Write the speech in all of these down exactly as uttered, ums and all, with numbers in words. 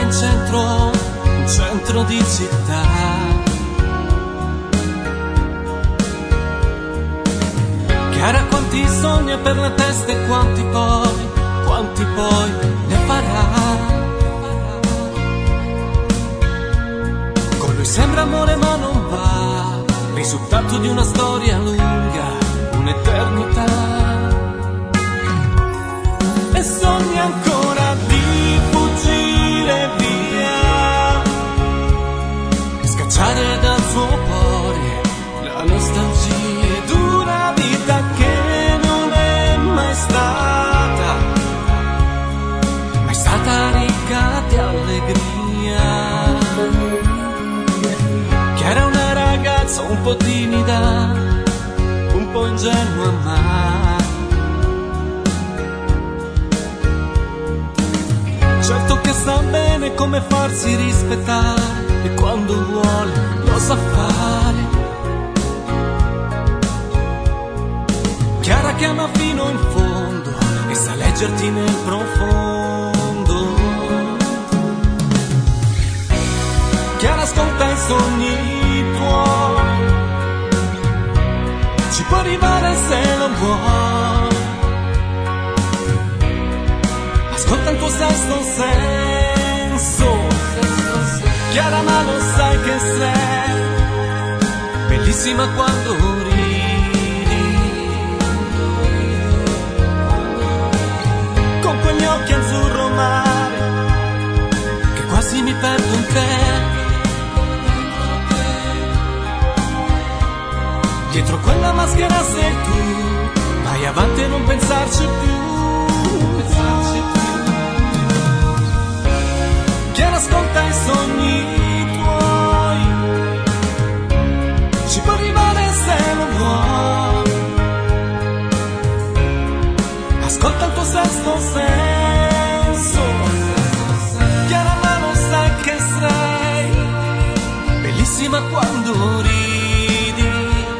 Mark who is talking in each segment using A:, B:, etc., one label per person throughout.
A: in centro, in centro di città. Chiara quanti sogni per la testa e quanti poi, quanti poi ne farà. Con lui sembra amore ma non va, risultato di una storia lunga, un'eternità. E sogna ancora di fuggire via, scacciare dal suo cuore la nostalgia di una vita che non è mai stata, mai stata ricca di allegria. Che era una ragazza un po' timida, un po' ingenua ma certo che sa bene come farsi rispettare e quando vuole lo sa fare. Chiara che ama fino in fondo e sa leggerti nel profondo. Chiara ascolta i sogni tuoi, ci può arrivare se lo vuoi. Ascolta il tuo sesto senso, Chiara ma lo sai che sei bellissima quando ridi, con quegli occhi azzurro mare che quasi mi perdo in te. Dietro quella maschera sei tu, vai avanti e non pensarci più. Chiara ascolta i sogni tuoi, ci può arrivare se lo vuoi. Ascolta il tuo sesto senso, Chiara ma lo sai che sei bellissima quando ridi,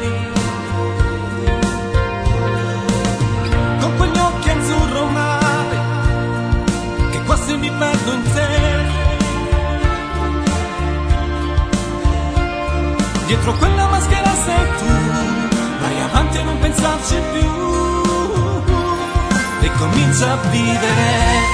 A: con quegli occhi azzurro mare che quasi mi perdo in te. Dietro quella maschera sei tu, vai avanti e non pensarci più, e comincia a vivere.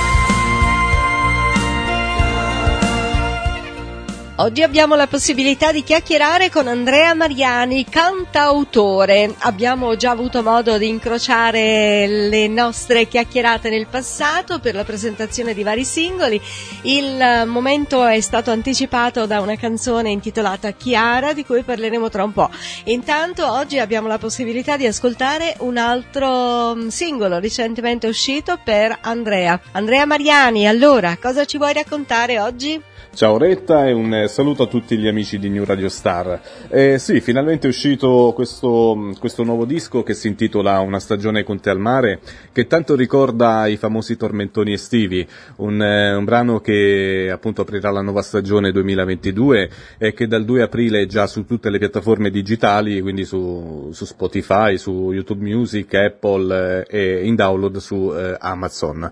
B: Oggi abbiamo la possibilità di chiacchierare con Andrea Mariani, cantautore. Abbiamo già avuto modo di incrociare le nostre chiacchierate nel passato per la presentazione di vari singoli. Il momento è stato anticipato da una canzone intitolata Chiara, di cui parleremo tra un po'. Intanto oggi abbiamo la possibilità di ascoltare un altro singolo recentemente uscito per Andrea. Andrea Mariani, allora, cosa ci vuoi raccontare oggi?
C: Ciao Retta e un saluto a tutti gli amici di New Radio Star. Eh, sì, finalmente è uscito questo, questo nuovo disco che si intitola Una stagione con te al mare, che tanto ricorda i famosi tormentoni estivi, un, eh, un brano che appunto aprirà la nuova stagione duemilaventidue e che dal due aprile è già su tutte le piattaforme digitali, quindi su, su Spotify, su YouTube Music, Apple eh, e in download su eh, Amazon.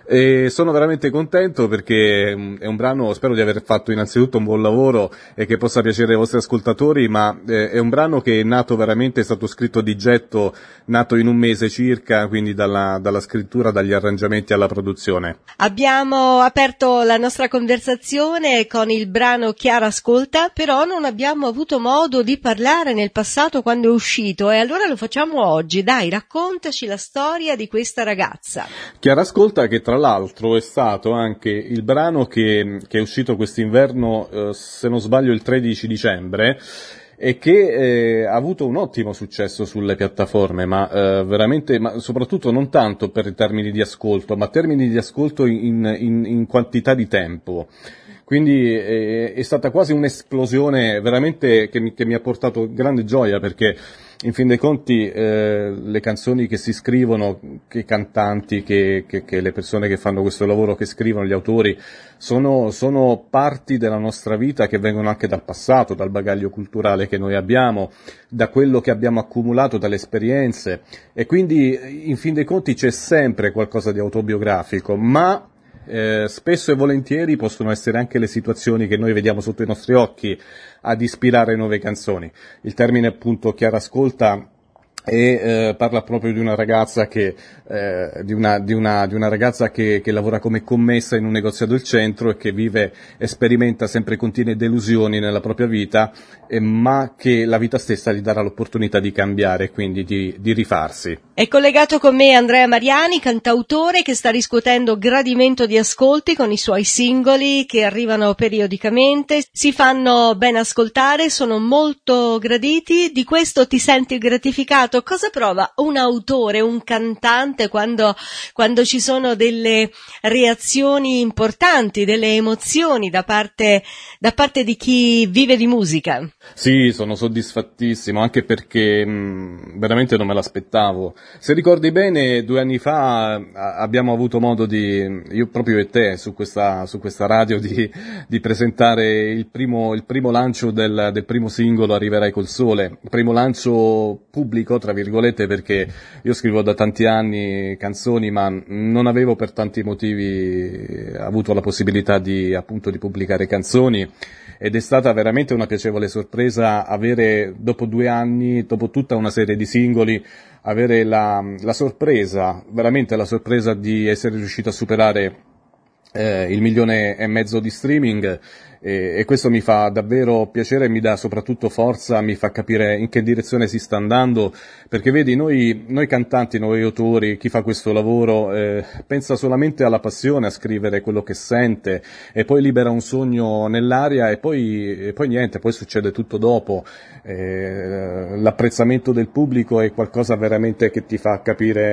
C: E sono veramente contento perché è un brano, spero di aver fatto innanzitutto un buon lavoro e che possa piacere ai vostri ascoltatori, ma è un brano che è nato veramente, è stato scritto di getto, nato in un mese circa, quindi dalla, dalla scrittura, dagli arrangiamenti alla produzione.
B: Abbiamo aperto la nostra conversazione con il brano Chiara ascolta, però non abbiamo avuto modo di parlare nel passato quando è uscito, e allora lo facciamo oggi. Dai, raccontaci la storia di questa ragazza.
C: Chiara ascolta, che tra l'altro è stato anche il brano che, che è uscito quest'inverno, eh, se non sbaglio il tredici dicembre, e che eh, ha avuto un ottimo successo sulle piattaforme, ma eh, veramente, ma soprattutto non tanto per i termini di ascolto, ma termini di ascolto in, in, in quantità di tempo. Quindi eh, è stata quasi un'esplosione veramente che mi, che mi ha portato grande gioia, perché in fin dei conti eh, le canzoni che si scrivono, che i cantanti, che, che, che le persone che fanno questo lavoro, che scrivono, gli autori, sono, sono parti della nostra vita che vengono anche dal passato, dal bagaglio culturale che noi abbiamo, da quello che abbiamo accumulato, dalle esperienze, e quindi in fin dei conti c'è sempre qualcosa di autobiografico, ma eh, spesso e volentieri possono essere anche le situazioni che noi vediamo sotto i nostri occhi ad ispirare nuove canzoni. Il termine appunto chiarascolta e eh, parla proprio di una ragazza che eh, di una di una di una ragazza che, che lavora come commessa in un negozio del centro e che vive e sperimenta sempre continue delusioni nella propria vita, eh, ma che la vita stessa gli darà l'opportunità di cambiare e quindi di, di rifarsi.
B: È collegato con me Andrea Mariani, cantautore che sta riscuotendo gradimento di ascolti con i suoi singoli che arrivano periodicamente, si fanno ben ascoltare, sono molto graditi. Di questo ti senti gratificato? Cosa prova un autore, un cantante quando, quando ci sono delle reazioni importanti, delle emozioni da parte, da parte di chi vive di musica?
C: Sì, sono soddisfattissimo, anche perché mh, veramente non me l'aspettavo. Se ricordi bene, due anni fa a, abbiamo avuto modo di, io proprio e te, su questa, su questa radio, di, di presentare il primo, il primo lancio del, del primo singolo Arriverai col sole, il primo lancio pubblico, tra virgolette, perché io scrivo da tanti anni canzoni, ma non avevo per tanti motivi avuto la possibilità di, appunto, di pubblicare canzoni, ed è stata veramente una piacevole sorpresa avere, dopo due anni, dopo tutta una serie di singoli, avere la, la sorpresa, veramente la sorpresa di essere riuscito a superare eh, il milione e mezzo di streaming. E, e questo mi fa davvero piacere e mi dà soprattutto forza, mi fa capire in che direzione si sta andando, perché vedi, noi, noi cantanti, noi autori, chi fa questo lavoro eh, pensa solamente alla passione, a scrivere quello che sente, e poi libera un sogno nell'aria e poi, e poi niente, poi succede tutto dopo. Eh, l'apprezzamento del pubblico è qualcosa veramente che ti fa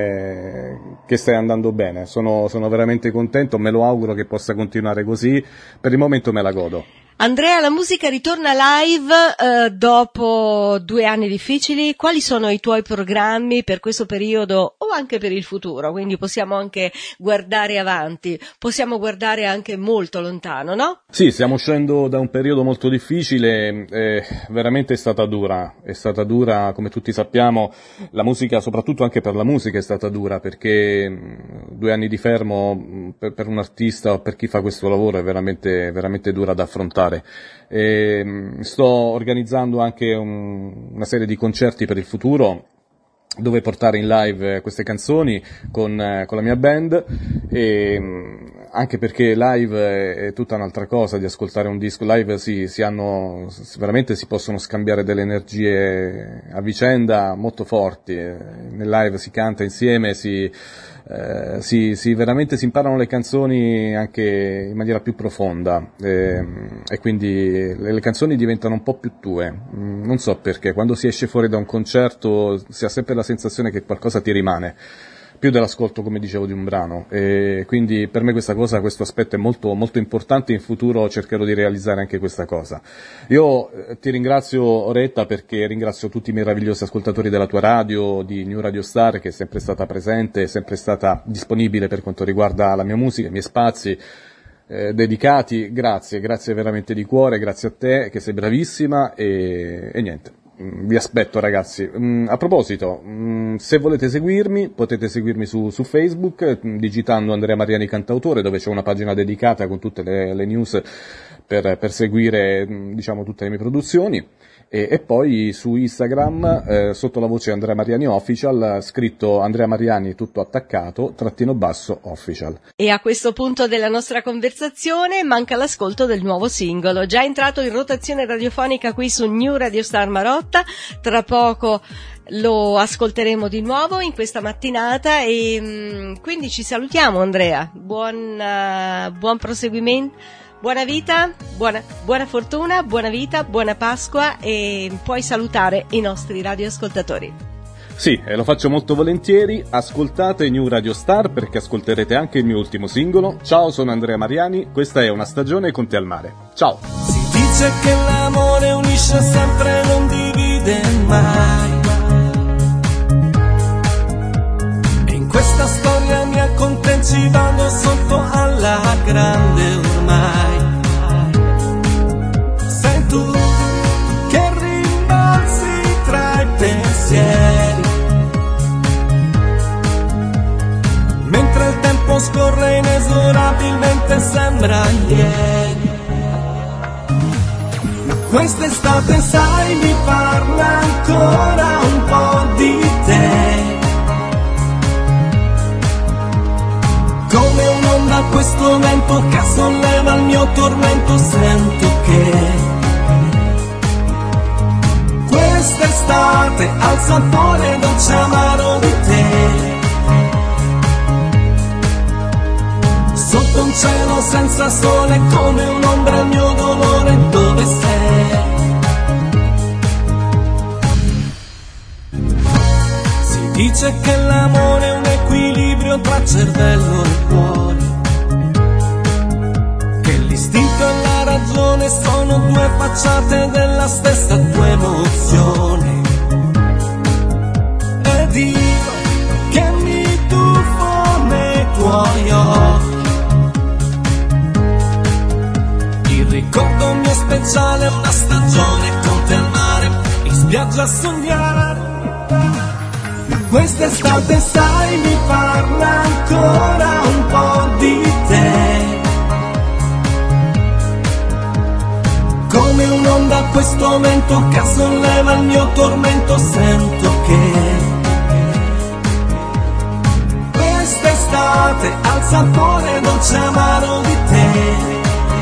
C: capire che stai andando bene. Sono, sono veramente contento, me lo auguro che possa continuare così, per il momento me la godo.
B: Andrea, la musica ritorna live eh, dopo due anni difficili. Quali sono i tuoi programmi per questo periodo o anche per il futuro? Quindi possiamo anche guardare avanti, possiamo guardare anche molto lontano, no?
C: Sì, stiamo uscendo da un periodo molto difficile, eh, veramente è stata dura, è stata dura, come tutti sappiamo. La musica, soprattutto anche per la musica, è stata dura, perché mh, due anni di fermo mh, per, per un artista o per chi fa questo lavoro è veramente, veramente dura da affrontare. E, mh, sto organizzando anche un, una serie di concerti per il futuro, dove portare in live queste canzoni con, eh, con la mia band, e mh, anche perché live è, è tutta un'altra cosa di ascoltare un disco. Live si, si hanno, veramente si possono scambiare delle energie a vicenda molto forti. Nel live si canta insieme, si, eh, si, si veramente si imparano le canzoni anche in maniera più profonda, e, e quindi le, le canzoni diventano un po' più tue. Non so perché, quando si esce fuori da un concerto si ha sempre la sensazione che qualcosa ti rimane, più dell'ascolto, come dicevo, di un brano, e quindi per me questa cosa, questo aspetto è molto, molto importante. In futuro cercherò di realizzare anche questa cosa. Io eh, ti ringrazio, Oretta, perché ringrazio tutti i meravigliosi ascoltatori della tua radio, di New Radio Star, che è sempre stata presente, è sempre stata disponibile per quanto riguarda la mia musica, i miei spazi eh, dedicati. Grazie, grazie veramente di cuore, grazie a te che sei bravissima, e, e niente. Vi aspetto, ragazzi. A proposito, se volete seguirmi, potete seguirmi su, su Facebook, digitando Andrea Mariani Cantautore, dove c'è una pagina dedicata con tutte le, le news per, per seguire, diciamo, tutte le mie produzioni. E, e poi su Instagram, eh, sotto la voce Andrea Mariani Official, scritto Andrea Mariani tutto attaccato, trattino basso official.
B: E a questo punto della nostra conversazione manca l'ascolto del nuovo singolo, già entrato in rotazione radiofonica qui su New Radio Star Marotta. Tra poco lo ascolteremo di nuovo in questa mattinata, e mh, quindi ci salutiamo, Andrea. Buon, uh, buon proseguimento. Buona vita, buona, buona fortuna, buona vita, buona Pasqua, e puoi salutare i nostri radioascoltatori.
C: Sì, e lo faccio molto volentieri. Ascoltate New Radio Star, perché ascolterete anche il mio ultimo singolo. Ciao, sono Andrea Mariani, questa è Una stagione con te al mare. Ciao!
A: Si dice che l'amore unisce sempre, non divide mai, e in questa storia mi accontenti, vado sotto alla grande ormai. Sei tu che rimbalzi tra i pensieri, mentre il tempo tempo scorre inesorabilmente, sembra ieri. Ma quest'estate sai mi parla ancora un po' di te. Come un'onda questo vento che solleva il mio tormento, sento che quest'estate ha il sapore dolce amaro di te. Sotto un cielo senza sole, come un'ombra il mio dolore, dove sei? Si dice che l'amore è un equilibrio tra cervello e cuore, che l'istinto e la ragione sono due facciate della stessa tua emozione. Ed io che mi tuffo nei tuoi occhi, il ricordo mio speciale è una stagione con te al mare, in spiaggia a sognare. Quest'estate sai mi parla ancora un po' di te. Come un'onda questo vento che solleva il mio tormento, sento che quest'estate ha il sapore dolce amaro di te.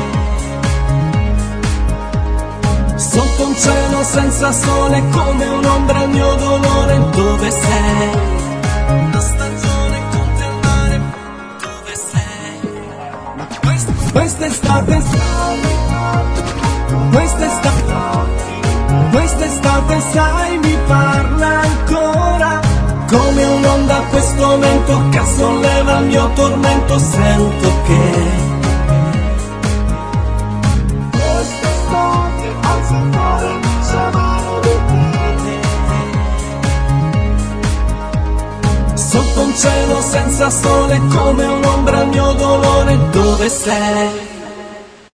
A: Sotto un cielo senza sole, come un'ombra il mio dolore, dove sei? Una stagione con te al mare, dove sei? Ma quest- quest'estate sai, quest'estate, quest'estate sai mi parla ancora. Come un'onda questo vento che solleva il mio tormento, sento che sotto un cielo senza sole, come un'ombra il mio dolore, dove sei?